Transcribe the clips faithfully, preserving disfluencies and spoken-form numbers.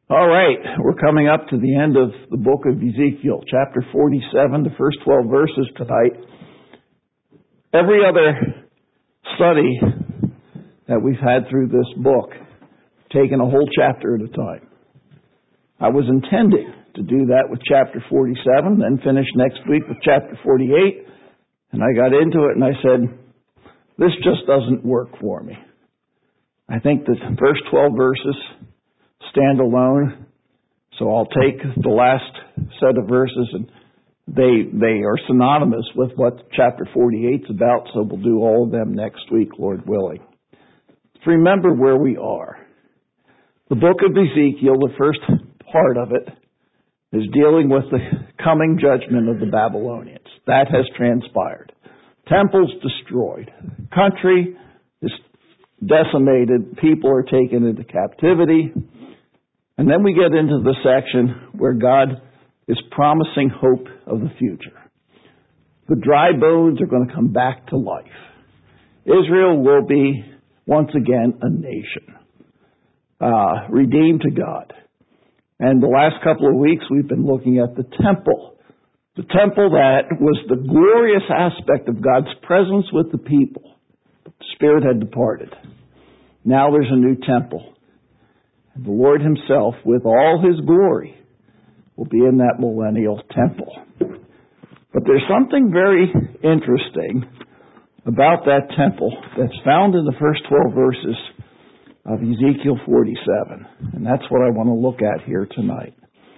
All right, we're coming up to the end of the book of Ezekiel, chapter forty-seven, the first twelve verses tonight. Every other study that we've had through this book, taken a whole chapter at a time. I was intending to do that with chapter forty-seven, then finish next week with chapter forty-eight, and I got into it and I said, this just doesn't work for me. I think the first twelve verses stand alone, so I'll take the last set of verses and they they are synonymous with what chapter forty-eight is about, so we'll do all of them next week, Lord willing. Remember where we are. The book of Ezekiel, the first part of it, is dealing with the coming judgment of the Babylonians. That has transpired. Temples destroyed. Country is decimated. People are taken into captivity. And then we get into the section where God is promising hope of the future. The dry bones are going to come back to life. Israel will be once again a nation, uh, redeemed to God. And the last couple of weeks we've been looking at the temple. The temple that was the glorious aspect of God's presence with the people. But the Spirit had departed. Now there's a new temple. And the Lord Himself, with all His glory, will be in that millennial temple. But there's something very interesting about that temple that's found in the first twelve verses of Ezekiel forty-seven. And that's what I want to look at here tonight.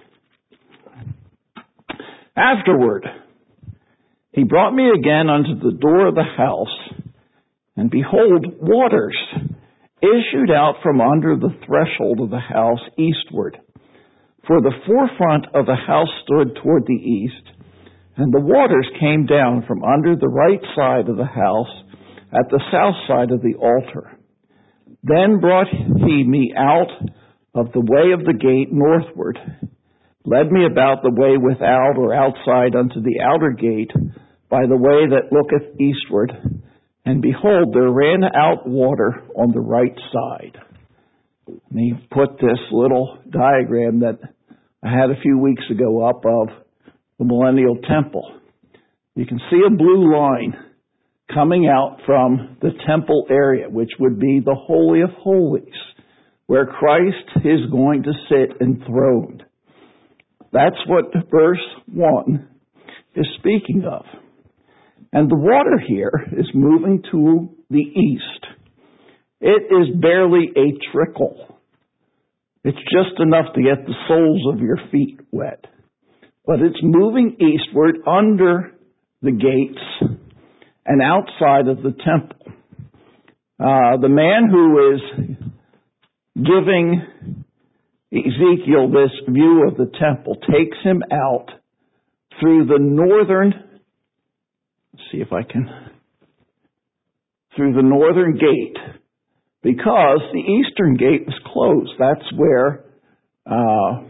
Afterward, He brought me again unto the door of the house, and behold, waters issued out from under the threshold of the house eastward. For the forefront of the house stood toward the east, and the waters came down from under the right side of the house at the south side of the altar. Then brought He me out of the way of the gate northward, led me about the way without or outside unto the outer gate by the way that looketh eastward, and behold, there ran out water on the right side. And he put this little diagram that I had a few weeks ago up of the millennial temple. You can see a blue line coming out from the temple area, which would be the Holy of Holies, where Christ is going to sit enthroned. That's what verse one is speaking of. And the water here is moving to the east. It is barely a trickle. It's just enough to get the soles of your feet wet. But it's moving eastward under the gates and outside of the temple. Uh, the man who is giving Ezekiel this view of the temple takes him out through the northern, let's see if I can, through the northern gate, because the eastern gate was closed. That's where uh,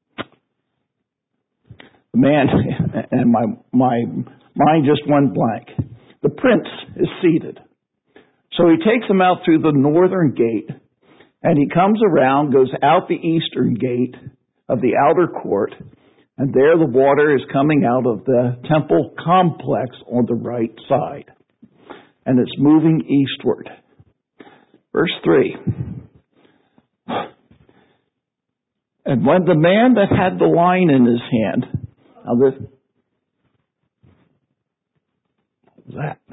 the man, and my my mind just went blank. The prince is seated. So he takes him out through the northern gate, and he comes around, goes out the eastern gate of the outer court, and there the water is coming out of the temple complex on the right side. And it's moving eastward. Verse three. And when the man that had the line in his hand, now this, what was that?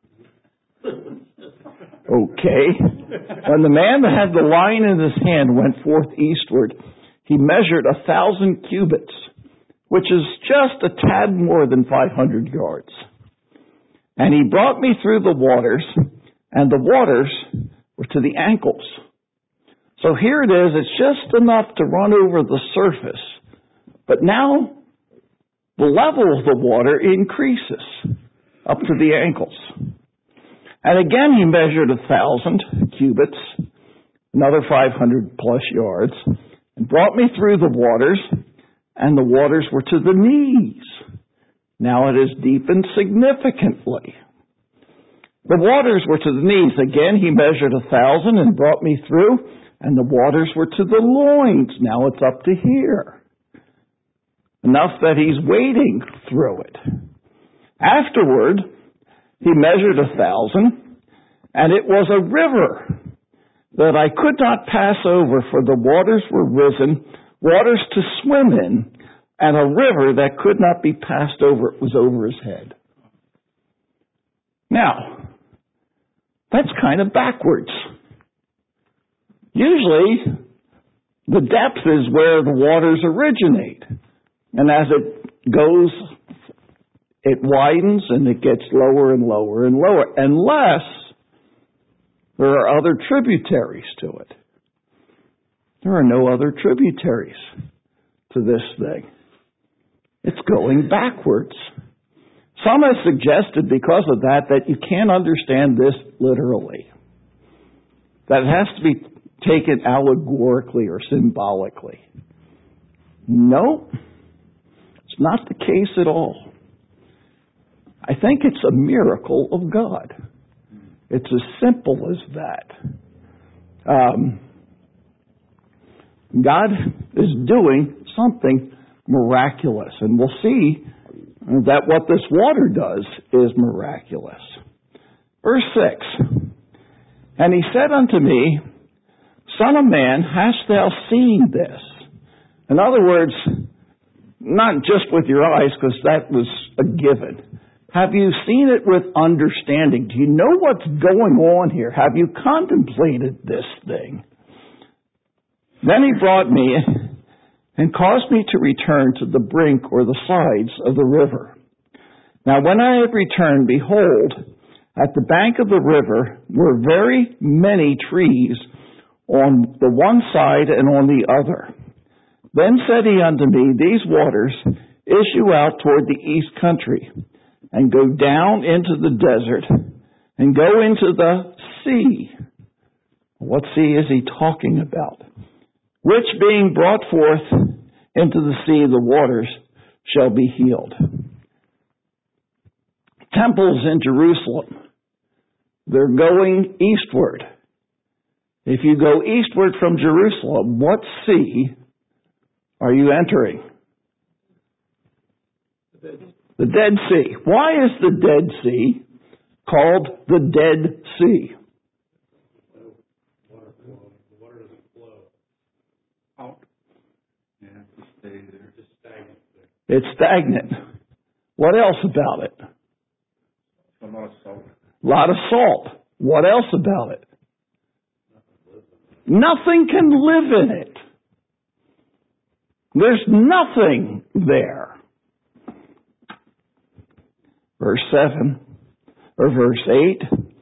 Okay. When the man that had the line in his hand went forth eastward, he measured a thousand cubits, which is just a tad more than five hundred yards. And he brought me through the waters, and the waters were to the ankles. So here it is, it's just enough to run over the surface. But now, the level of the water increases up to the ankles. And again he measured a thousand cubits, another five hundred plus yards, and brought me through the waters, and the waters were to the knees. Now it is deepened significantly. The waters were to the knees. Again he measured a thousand and brought me through, And the waters were to the loins. Now it's up to here. Enough that he's wading through it. Afterward, he measured a thousand, and it was a river that I could not pass over, for the waters were risen, waters to swim in, and a river that could not be passed over. It was over his head. Now, that's kind of backwards. Usually, the depth is where the waters originate. And as it goes, it widens and it gets lower and lower and lower, unless there are other tributaries to it. There are no other tributaries to this thing. It's going backwards. Some have suggested because of that that you can't understand this literally. That it has to be taken allegorically or symbolically. No, it's not the case at all. I think it's a miracle of God. It's as simple as that. Um, God is doing something miraculous, and we'll see that what this water does is miraculous. Verse six, and he said unto me, Son of man, hast thou seen this? In other words, not just with your eyes, because that was a given. Have you seen it with understanding? Do you know what's going on here? Have you contemplated this thing? Then he brought me and caused me to return to the brink or the sides of the river. Now when I had returned, behold, at the bank of the river were very many trees on the one side and on the other. Then said he unto me, These waters issue out toward the east country, and go down into the desert, and go into the sea. What sea is he talking about? Which being brought forth into the sea, the waters shall be healed. Temples in Jerusalem, they're going eastward. If you go eastward from Jerusalem, what sea are you entering? The Dead Sea. Why is the Dead Sea called the Dead Sea? Water flow. The water doesn't flow out. Yeah, it stays there. It's just stagnant there. It's stagnant. What else about it? A lot of salt. A lot of salt. What else about it? Nothing can live in it. There's nothing there. Verse seven, or verse eight,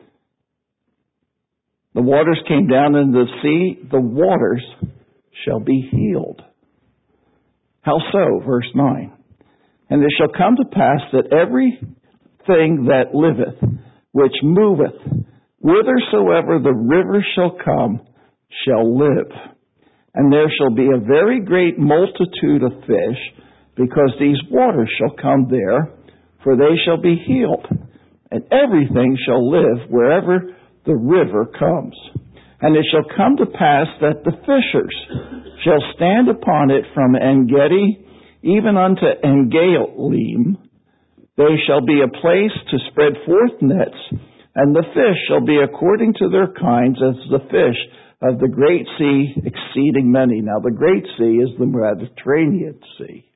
the waters came down into the sea, the waters shall be healed. How so? Verse nine, and it shall come to pass that everything that liveth, which moveth, whithersoever the river shall come, shall live. And there shall be a very great multitude of fish, because these waters shall come there, for they shall be healed. And everything shall live wherever the river comes. And it shall come to pass that the fishers shall stand upon it from En-gedi even unto En-galim. They shall be a place to spread forth nets, and the fish shall be according to their kinds as the fish of the great sea, exceeding many. Now the great sea is the Mediterranean Sea.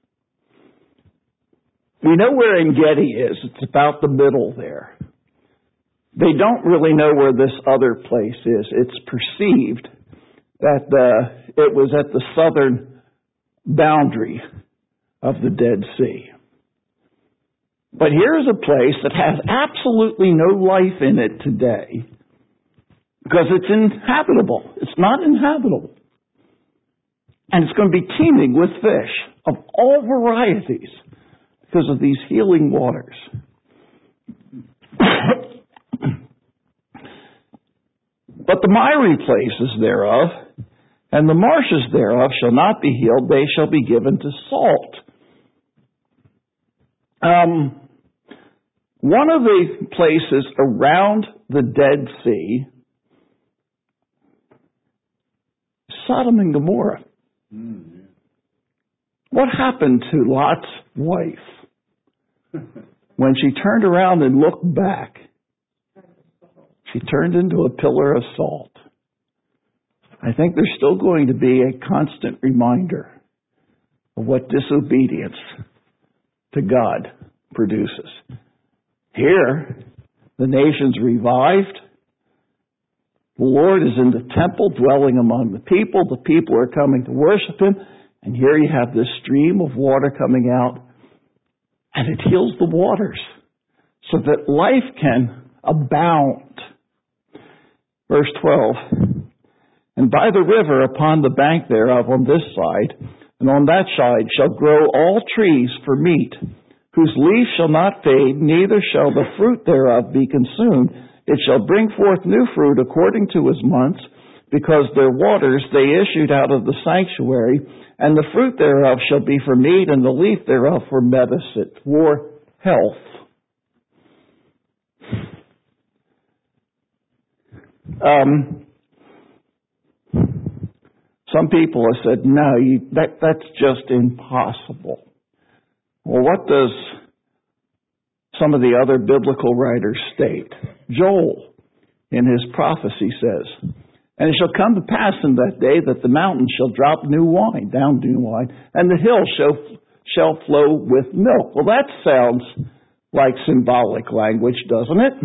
We know where En-gedi is. It's about the middle there. They don't really know where this other place is. It's perceived that the, it was at the southern boundary of the Dead Sea. But here's a place that has absolutely no life in it today because it's inhabitable. It's not inhabitable. And it's going to be teeming with fish of all varieties because of these healing waters. But the miry places thereof and the marshes thereof shall not be healed, they shall be given to salt. Um, one of the places around the Dead Sea Sodom and Gomorrah. Mm, yeah. What happened to Lot's wife? When she turned around and looked back, she turned into a pillar of salt. I think there's still going to be a constant reminder of what disobedience to God produces. Here, the nation's revived. The Lord is in the temple, dwelling among the people. The people are coming to worship Him. And here you have this stream of water coming out, and it heals the waters so that life can abound. Verse twelve, and by the river upon the bank thereof on this side, and on that side shall grow all trees for meat, whose leaf shall not fade, neither shall the fruit thereof be consumed. It shall bring forth new fruit according to his months, because their waters they issued out of the sanctuary, and the fruit thereof shall be for meat, and the leaf thereof for medicine, for health. Um, some people have said, no, you, that, that's just impossible. Well, what does some of the other biblical writers state? Joel, in his prophecy, says, and it shall come to pass in that day that the mountains shall drop new wine, down new wine, and the hills shall, shall flow with milk. Well, that sounds like symbolic language, doesn't it?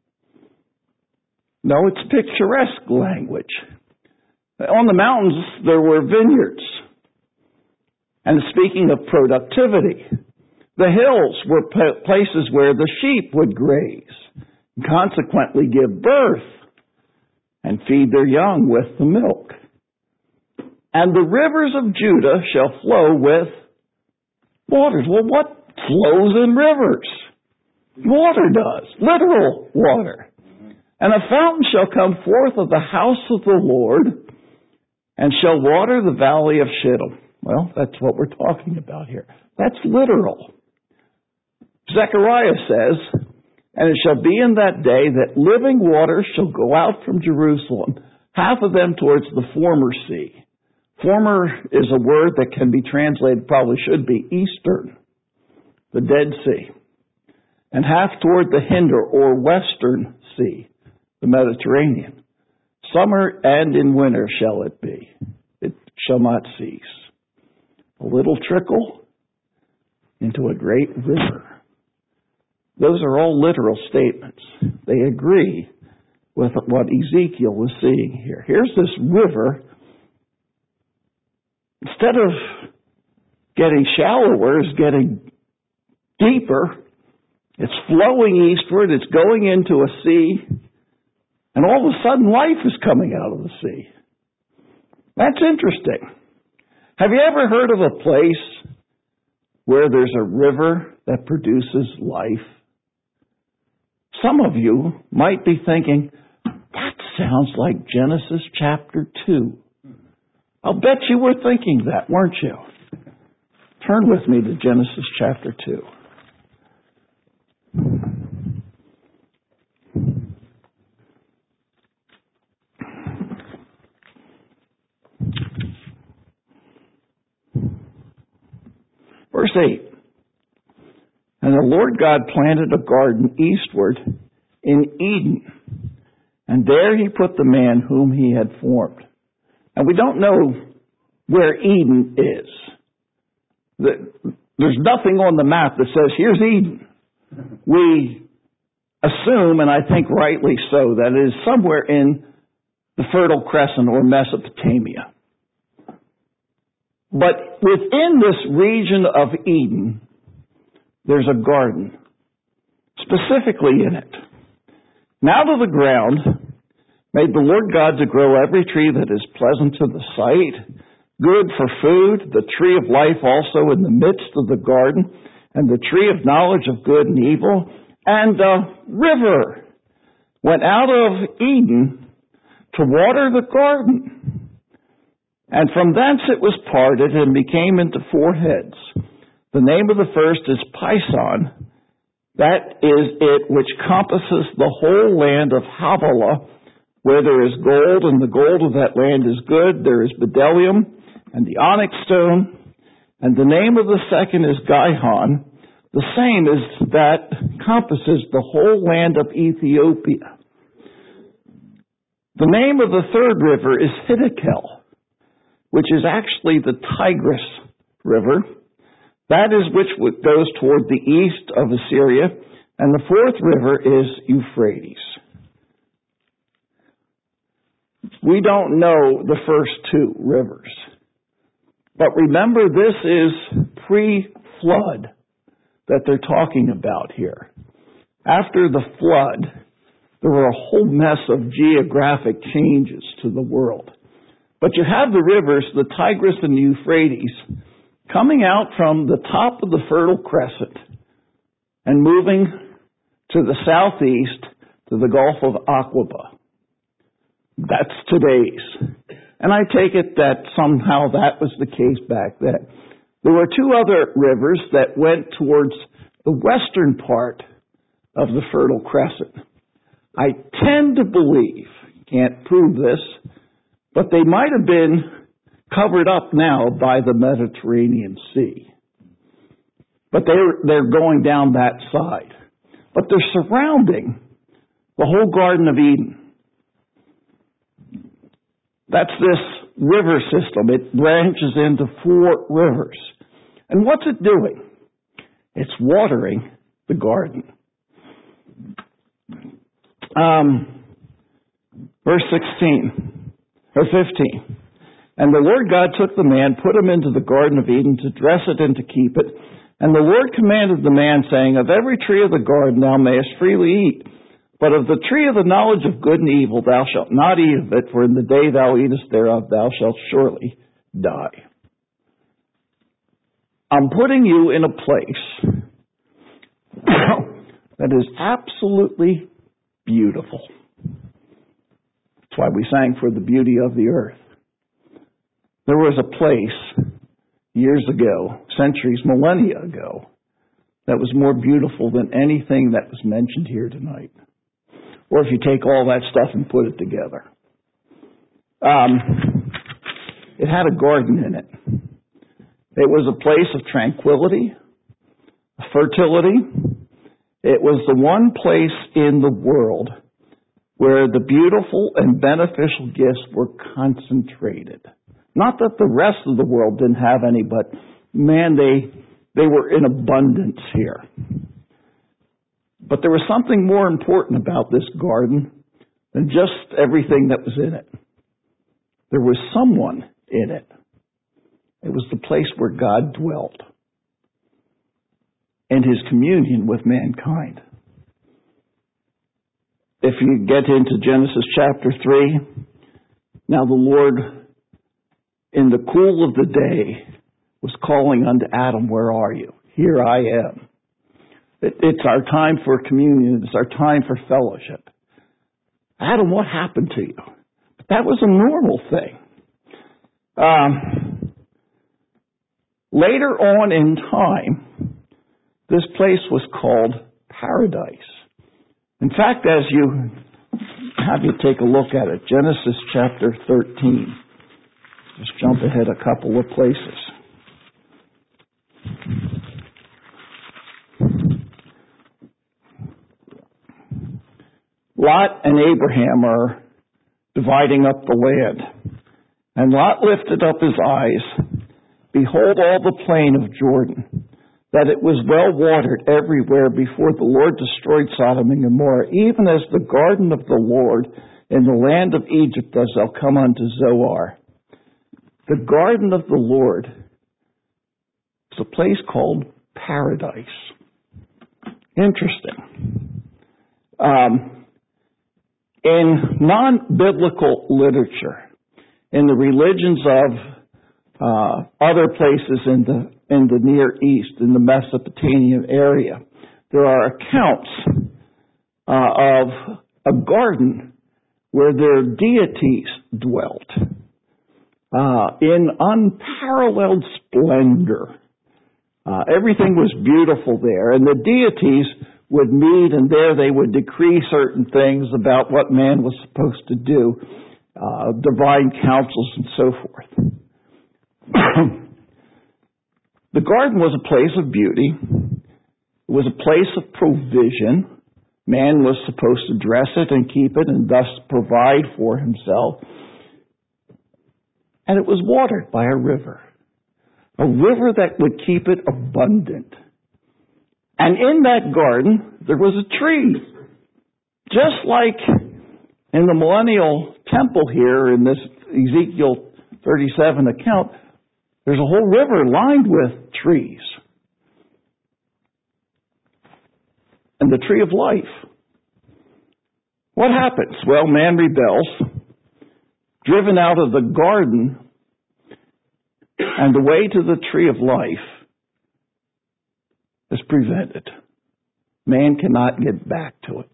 No, it's picturesque language. On the mountains, there were vineyards. And speaking of productivity, the hills were places where the sheep would graze, and consequently give birth and feed their young with the milk. And the rivers of Judah shall flow with waters. Well, what flows in rivers? Water does, literal water. And a fountain shall come forth of the house of the Lord, and shall water the valley of Shittim. Well, that's what we're talking about here. That's literal. Zechariah says, and it shall be in that day that living waters shall go out from Jerusalem, half of them towards the former sea. Former is a word that can be translated, probably should be, eastern, the Dead Sea. And half toward the hinder or western sea, the Mediterranean. Summer and in winter shall it be. It shall not cease. A little trickle into a great river. Those are all literal statements. They agree with what Ezekiel was seeing here. Here's this river. Instead of getting shallower, it's getting deeper. It's flowing eastward. It's going into a sea. And all of a sudden, life is coming out of the sea. That's interesting. Have you ever heard of a place where there's a river that produces life? Some of you might be thinking, that sounds like Genesis chapter two. I'll bet you were thinking that, weren't you? Turn with me to Genesis chapter two. Verse eight. And the Lord God planted a garden eastward in Eden, and there he put the man whom he had formed. And we don't know where Eden is. There's nothing on the map that says, here's Eden. We assume, and I think rightly so, that it is somewhere in the Fertile Crescent or Mesopotamia. But within this region of Eden, there's a garden, specifically in it. And out of the ground made the Lord God to grow every tree that is pleasant to the sight, good for food, the tree of life also in the midst of the garden, and the tree of knowledge of good and evil, and a river went out of Eden to water the garden. And from thence it was parted and became into four heads. The name of the first is Pison. That is it which compasses the whole land of Havilah where there is gold, and the gold of that land is good. There is bdellium and the onyx stone, and the name of the second is Gihon. The same is that encompasses the whole land of Ethiopia. The name of the third river is Hiddekel, which is actually the Tigris River. That is which goes toward the east of Assyria. And the fourth river is Euphrates. We don't know the first two rivers. But remember, this is pre-flood that they're talking about here. After the flood, there were a whole mess of geographic changes to the world. But you have the rivers, the Tigris and the Euphrates, coming out from the top of the Fertile Crescent and moving to the southeast to the Gulf of Aqaba. That's today's. And I take it that somehow that was the case back then. There were two other rivers that went towards the western part of the Fertile Crescent. I tend to believe, can't prove this, but they might have been covered up now by the Mediterranean Sea. But they're, they're going down that side. But they're surrounding the whole Garden of Eden. That's this river system. It branches into four rivers. And what's it doing? It's watering the garden. Um, verse sixteen, or fifteen. And the Lord God took the man, put him into the Garden of Eden to dress it and to keep it. And the Lord commanded the man, saying, of every tree of the garden thou mayest freely eat, but of the tree of the knowledge of good and evil thou shalt not eat of it, for in the day thou eatest thereof thou shalt surely die. I'm putting you in a place that is absolutely beautiful. That's why we sang for the beauty of the earth. There was a place years ago, centuries, millennia ago, that was more beautiful than anything that was mentioned here tonight. Or if you take all that stuff and put it together. Um, it had a garden in it. It was a place of tranquility, fertility. It was the one place in the world where the beautiful and beneficial gifts were concentrated. Not that the rest of the world didn't have any, but man, they they were in abundance here. But there was something more important about this garden than just everything that was in it. There was someone in it. It was the place where God dwelt and his communion with mankind. If you get into Genesis chapter three, now the Lord, in the cool of the day, was calling unto Adam, where are you? Here I am. It, it's our time for communion. It's our time for fellowship. Adam, what happened to you? But that was a normal thing. Um, later on in time, this place was called paradise. In fact, as you have you take a look at it, Genesis chapter thirteen. Just jump ahead a couple of places. Lot and Abraham are dividing up the land. And Lot lifted up his eyes. Behold, all the plain of Jordan, that it was well watered everywhere before the Lord destroyed Sodom and Gomorrah, even as the garden of the Lord in the land of Egypt, as thou come unto Zoar. The garden of the Lord is a place called paradise. Interesting. Um, in non-biblical literature, in the religions of uh, other places in the in the Near East, in the Mesopotamian area, there are accounts uh, of a garden where their deities dwelt uh, in unparalleled splendor. Uh, everything was beautiful there, and the deities would meet, and there they would decree certain things about what man was supposed to do, uh, divine counsels and so forth. The garden was a place of beauty. It was a place of provision. Man was supposed to dress it and keep it and thus provide for himself. And it was watered by a river. A river that would keep it abundant. And in that garden, there was a tree. Just like in the millennial temple here in this Ezekiel thirty-seven account, there's a whole river lined with trees. And the tree of life. What happens? Well, man rebels, driven out of the garden, and the way to the tree of life is prevented. Man cannot get back to it.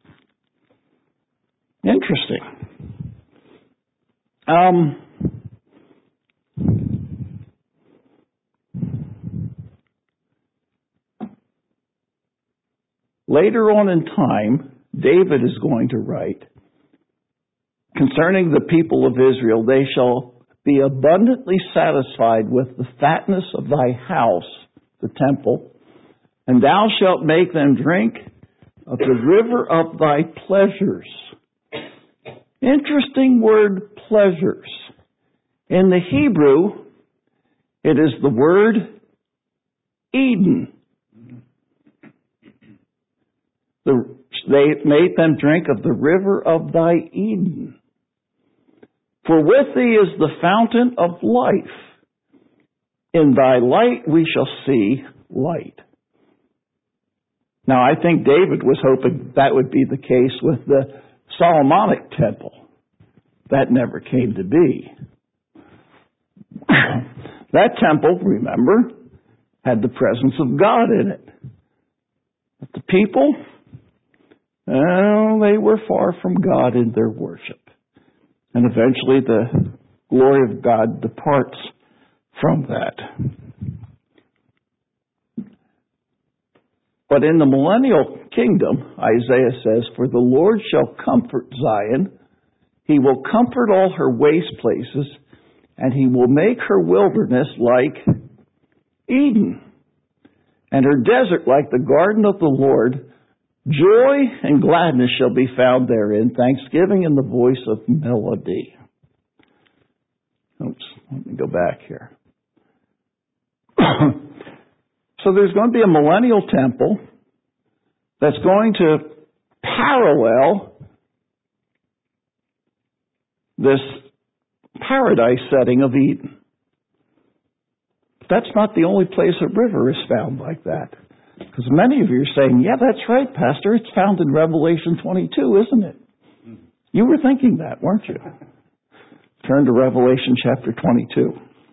Interesting. Um, later on in time, David is going to write, concerning the people of Israel, they shall be abundantly satisfied with the fatness of thy house, the temple, and thou shalt make them drink of the river of thy pleasures. Interesting word, pleasures. In the Hebrew, it is the word Eden. The, they made them drink of the river of thy Eden. For with thee is the fountain of life. In thy light we shall see light. Now, I think David was hoping that would be the case with the Solomonic temple. That never came to be. That temple, remember, had the presence of God in it. But the people, well, they were far from God in their worship. And eventually the glory of God departs from that. But in the millennial kingdom, Isaiah says, for the Lord shall comfort Zion. He will comfort all her waste places, and he will make her wilderness like Eden, and her desert like the garden of the Lord. Joy and gladness shall be found therein, thanksgiving in the voice of melody. Oops, let me go back here. So there's going to be a millennial temple that's going to parallel this paradise setting of Eden. But that's not the only place a river is found like that. Because many of you are saying, yeah, that's right, Pastor. It's found in Revelation twenty-two, isn't it? You were thinking that, weren't you? Turn to Revelation chapter twenty-two.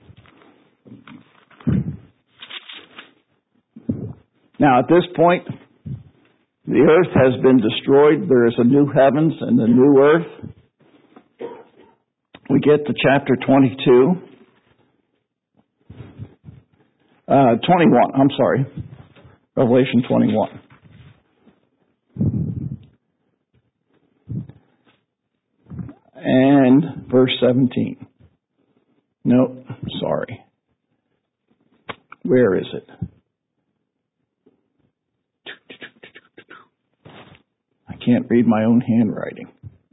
Now, at this point, the earth has been destroyed. There is a new heavens and a new earth. We get to chapter twenty-two. Uh, twenty-one, I'm sorry. Revelation twenty-one. And verse seventeen. No, sorry. Where is it? I can't read my own handwriting.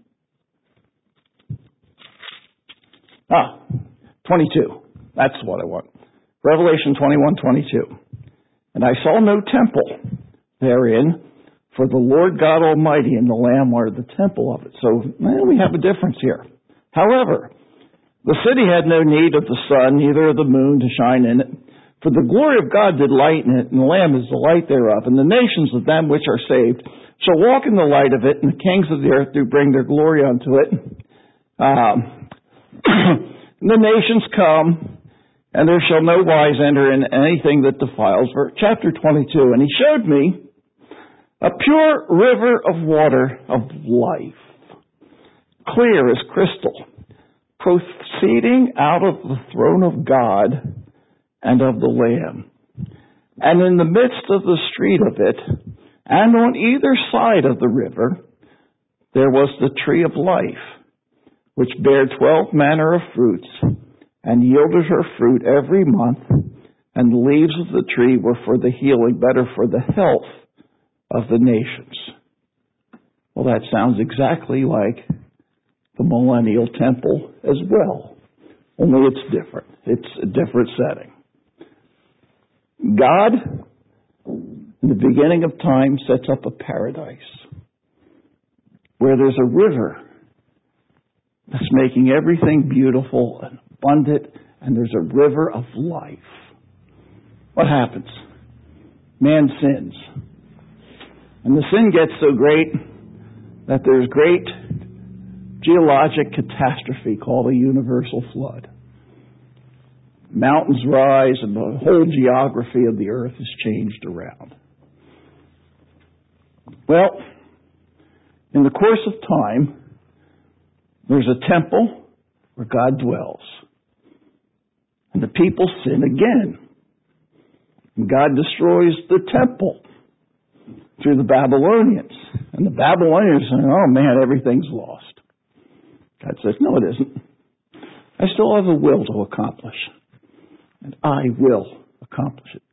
Ah, twenty-two. That's what I want. Revelation twenty-one, twenty-two. And I saw no temple therein, for the Lord God Almighty and the Lamb are the temple of it. So, well, we have a difference here. However, the city had no need of the sun, neither of the moon to shine in it. For the glory of God did lighten it, and the Lamb is the light thereof. And the nations of them which are saved shall walk in the light of it, and the kings of the earth do bring their glory unto it. Um, the nations come, and there shall no wise enter in anything that defiles. Chapter twenty-two. And he showed me a pure river of water of life, clear as crystal, proceeding out of the throne of God and of the Lamb. And in the midst of the street of it, And on either side of the river there was the tree of life, which bare twelve manner of fruits, and yielded her fruit every month, and the leaves of the tree were for the healing, better for the health of the nations. Well, that sounds exactly like the millennial temple as well, only it's different. It's a different setting. God, in the beginning of time, sets up a paradise where there's a river that's making everything beautiful and abundant, and there's a river of life. What happens? Man sins. And the sin gets so great that there's great geologic catastrophe called a universal flood. Mountains rise and the whole geography of the earth is changed around. Well, in the course of time, there's a temple where God dwells. And the people sin again. And God destroys the temple through the Babylonians. And the Babylonians say, oh man, everything's lost. God says, no it isn't. I still have a will to accomplish. And I will accomplish it.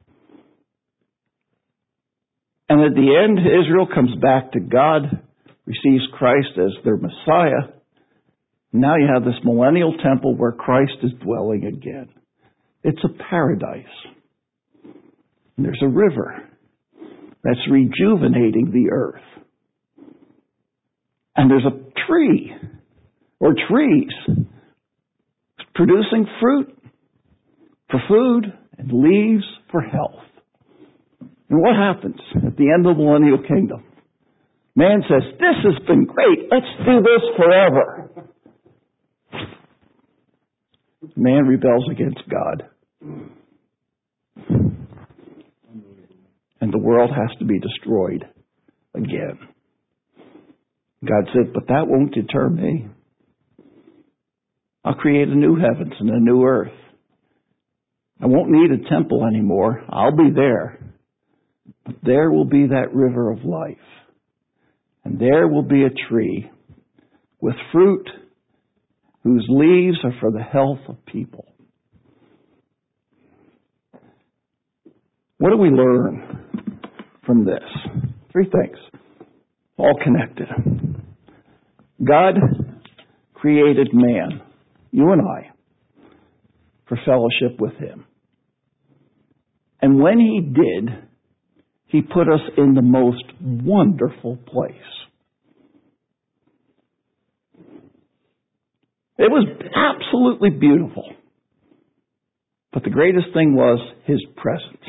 And at the end, Israel comes back to God, receives Christ as their Messiah. Now you have this millennial temple where Christ is dwelling again. It's a paradise. And there's a river that's rejuvenating the earth. And there's a tree, or trees, producing fruit for food and leaves for health. And what happens at the end of the millennial kingdom? Man says, this has been great. Let's do this forever. Man rebels against God. And the world has to be destroyed again. God said, but that won't deter me. I'll create a new heavens and a new earth. I won't need a temple anymore. I'll be there. But there will be that river of life. And there will be a tree with fruit whose leaves are for the health of people. What do we learn from this? Three things, all connected. God created man, you and I, for fellowship with Him. And when He did, He put us in the most wonderful place. It was absolutely beautiful. But the greatest thing was His presence.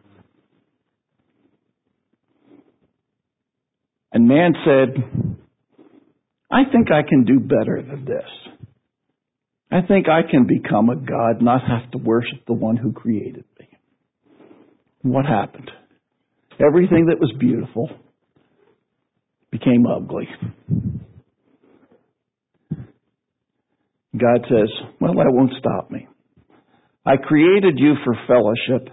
And man said, I think I can do better than this. I think I can become a god, not have to worship the one who created me. And what happened? Everything that was beautiful became ugly. God says, well, that won't stop me. I created you for fellowship.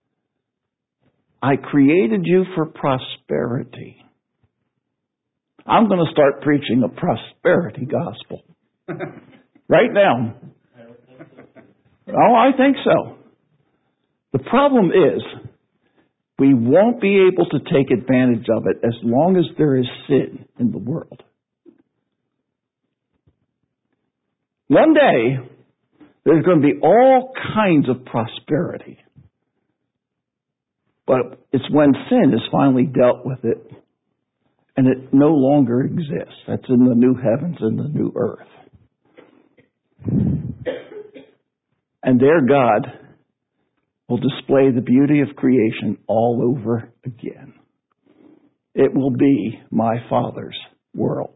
I created you for prosperity. I'm going to start preaching a prosperity gospel. Right now. Oh, I think so. The problem is, we won't be able to take advantage of it as long as there is sin in the world. One day, there's going to be all kinds of prosperity. But it's when sin is finally dealt with it, and it no longer exists. That's in the new heavens and the new earth. And there God will display the beauty of creation all over again. It will be my Father's world.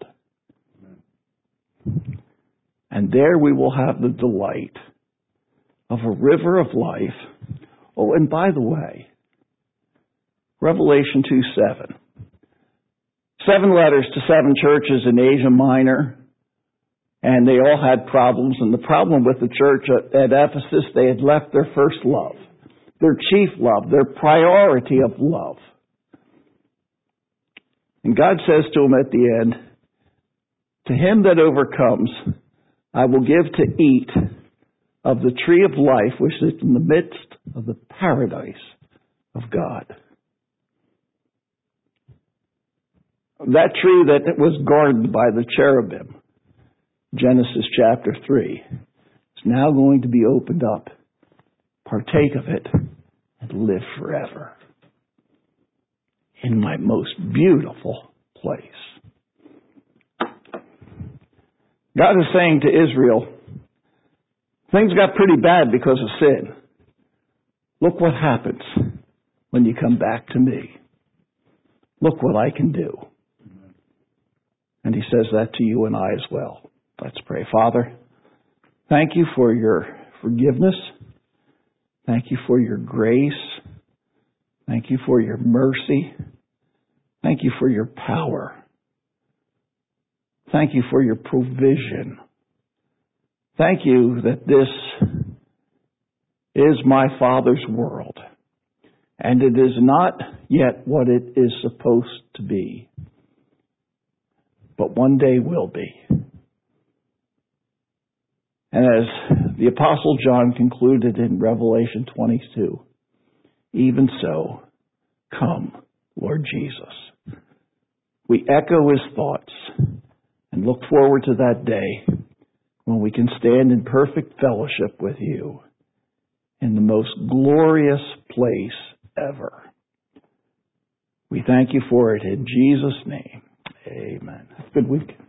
And there we will have the delight of a river of life. Oh, and by the way, Revelation two seven. Seven letters to seven churches in Asia Minor. And they all had problems. And the problem with the church at, at Ephesus, they had left their first love, their chief love, their priority of love. And God says to him at the end, to him that overcomes, I will give to eat of the tree of life which is in the midst of the paradise of God. That tree that was guarded by the cherubim, Genesis chapter three, is now going to be opened up. Partake of it and live forever in my most beautiful place. God is saying to Israel, things got pretty bad because of sin. Look what happens when you come back to me. Look what I can do. And he says that to you and I as well. Let's pray. Father, thank you for your forgiveness. Thank you for your grace. Thank you for your mercy. Thank you for your power. Thank you for your provision. Thank you that this is my Father's world, and it is not yet what it is supposed to be, but one day will be. And as the Apostle John concluded in Revelation twenty-two, even so, come, Lord Jesus. We echo his thoughts and look forward to that day when we can stand in perfect fellowship with you in the most glorious place ever. We thank you for it in Jesus' name. Amen. Have a good week.